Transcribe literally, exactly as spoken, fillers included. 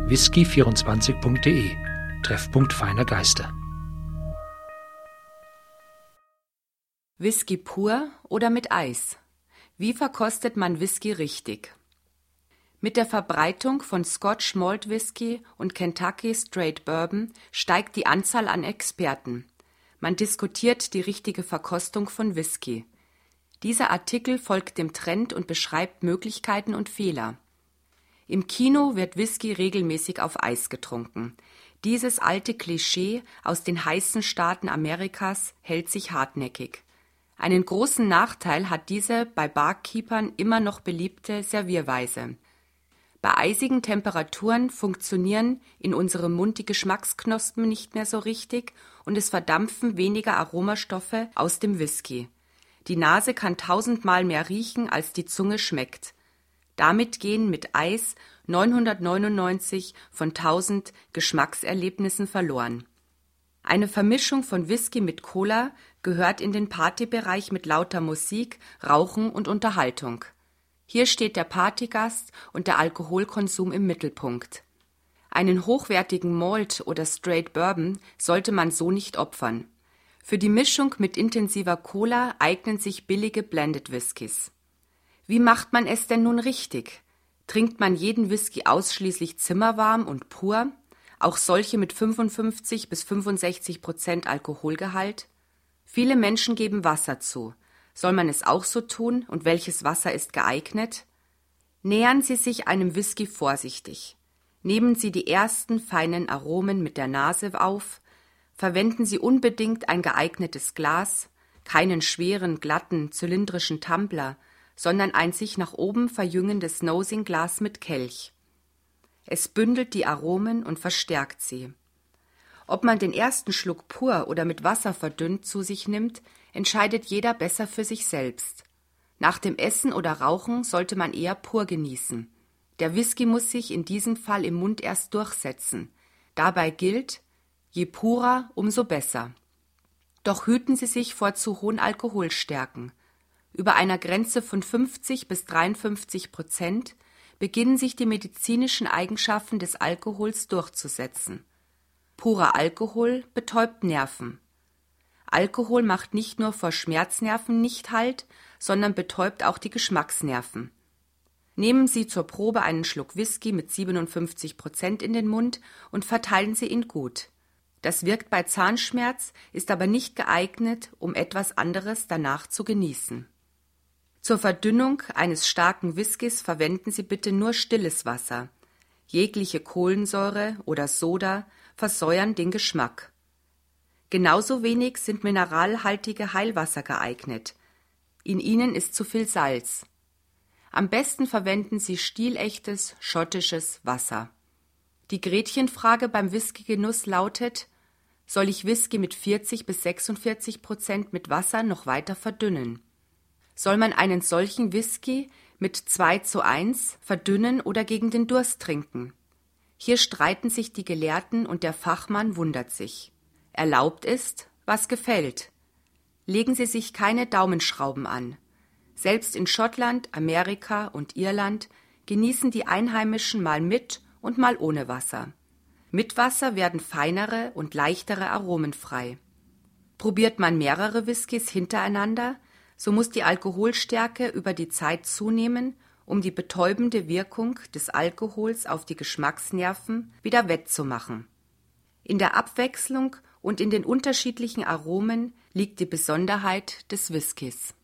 whisky vierundzwanzig punkt de, Treffpunkt feiner Geister. Whisky pur oder mit Eis? Wie verkostet man Whisky richtig? Mit der Verbreitung von Scotch Malt Whisky und Kentucky Straight Bourbon steigt die Anzahl an Experten. Man diskutiert die richtige Verkostung von Whisky. Dieser Artikel folgt dem Trend und beschreibt Möglichkeiten und Fehler. Im Kino wird Whisky regelmäßig auf Eis getrunken. Dieses alte Klischee aus den heißen Staaten Amerikas hält sich hartnäckig. Einen großen Nachteil hat diese bei Barkeepern immer noch beliebte Servierweise. Bei eisigen Temperaturen funktionieren in unserem Mund die Geschmacksknospen nicht mehr so richtig und es verdampfen weniger Aromastoffe aus dem Whisky. Die Nase kann tausendmal mehr riechen, als die Zunge schmeckt. Damit gehen mit Eis neunhundertneunundneunzig von tausend Geschmackserlebnissen verloren. Eine Vermischung von Whisky mit Cola gehört in den Partybereich mit lauter Musik, Rauchen und Unterhaltung. Hier steht der Partygast und der Alkoholkonsum im Mittelpunkt. Einen hochwertigen Malt oder Straight Bourbon sollte man so nicht opfern. Für die Mischung mit intensiver Cola eignen sich billige Blended Whiskys. Wie macht man es denn nun richtig? Trinkt man jeden Whisky ausschließlich zimmerwarm und pur, auch solche mit fünfundfünfzig bis fünfundsechzig Prozent Alkoholgehalt? Viele Menschen geben Wasser zu. Soll man es auch so tun und welches Wasser ist geeignet? Nähern Sie sich einem Whisky vorsichtig. Nehmen Sie die ersten feinen Aromen mit der Nase auf. Verwenden Sie unbedingt ein geeignetes Glas, keinen schweren, glatten, zylindrischen Tumbler, sondern ein sich nach oben verjüngendes Nosing-Glas mit Kelch. Es bündelt die Aromen und verstärkt sie. Ob man den ersten Schluck pur oder mit Wasser verdünnt zu sich nimmt, entscheidet jeder besser für sich selbst. Nach dem Essen oder Rauchen sollte man eher pur genießen. Der Whisky muss sich in diesem Fall im Mund erst durchsetzen. Dabei gilt, je purer, umso besser. Doch hüten Sie sich vor zu hohen Alkoholstärken. Über einer Grenze von fünfzig bis dreiundfünfzig Prozent beginnen sich die medizinischen Eigenschaften des Alkohols durchzusetzen. Purer Alkohol betäubt Nerven. Alkohol macht nicht nur vor Schmerznerven nicht Halt, sondern betäubt auch die Geschmacksnerven. Nehmen Sie zur Probe einen Schluck Whisky mit siebenundfünfzig Prozent in den Mund und verteilen Sie ihn gut. Das wirkt bei Zahnschmerz, ist aber nicht geeignet, um etwas anderes danach zu genießen. Zur Verdünnung eines starken Whiskys verwenden Sie bitte nur stilles Wasser. Jegliche Kohlensäure oder Soda versäuern den Geschmack. Genauso wenig sind mineralhaltige Heilwasser geeignet. In ihnen ist zu viel Salz. Am besten verwenden Sie stilechtes schottisches Wasser. Die Gretchenfrage beim Whiskygenuss lautet: Soll ich Whisky mit vierzig bis sechsundvierzig Prozent mit Wasser noch weiter verdünnen? Soll man einen solchen Whisky mit zwei zu eins verdünnen oder gegen den Durst trinken? Hier streiten sich die Gelehrten und der Fachmann wundert sich. Erlaubt ist, was gefällt. Legen Sie sich keine Daumenschrauben an. Selbst in Schottland, Amerika und Irland genießen die Einheimischen mal mit und mal ohne Wasser. Mit Wasser werden feinere und leichtere Aromen frei. Probiert man mehrere Whiskys hintereinander, so muss die Alkoholstärke über die Zeit zunehmen, um die betäubende Wirkung des Alkohols auf die Geschmacksnerven wieder wettzumachen. In der Abwechslung und in den unterschiedlichen Aromen liegt die Besonderheit des Whiskys.